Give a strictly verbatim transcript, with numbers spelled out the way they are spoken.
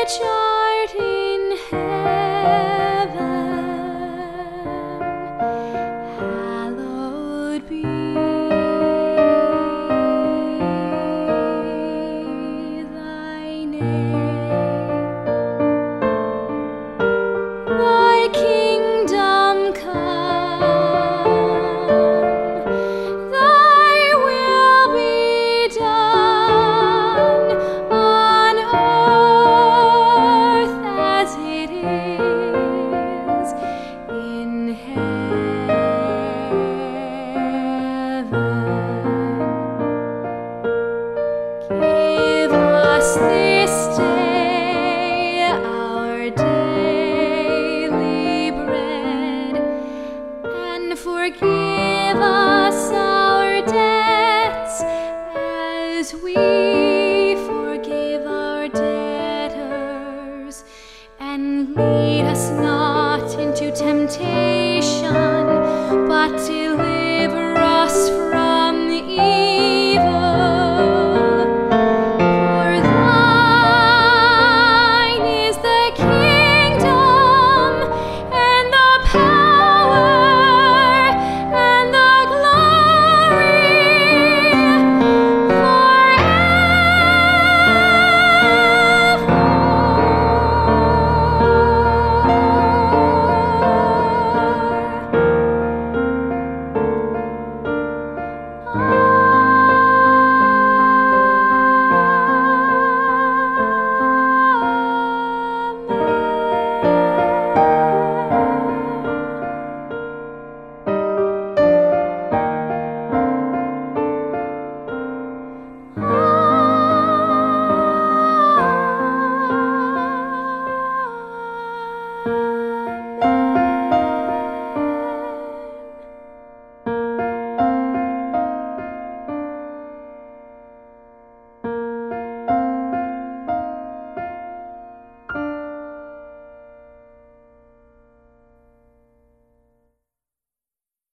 which art in heaven, hallowed be thy name. Thy kingdom come, thy will be done on earth as it is in heaven. Give us this day our daily bread, and forgive us our debts as we forgive our debtors, and lead us not into temptation,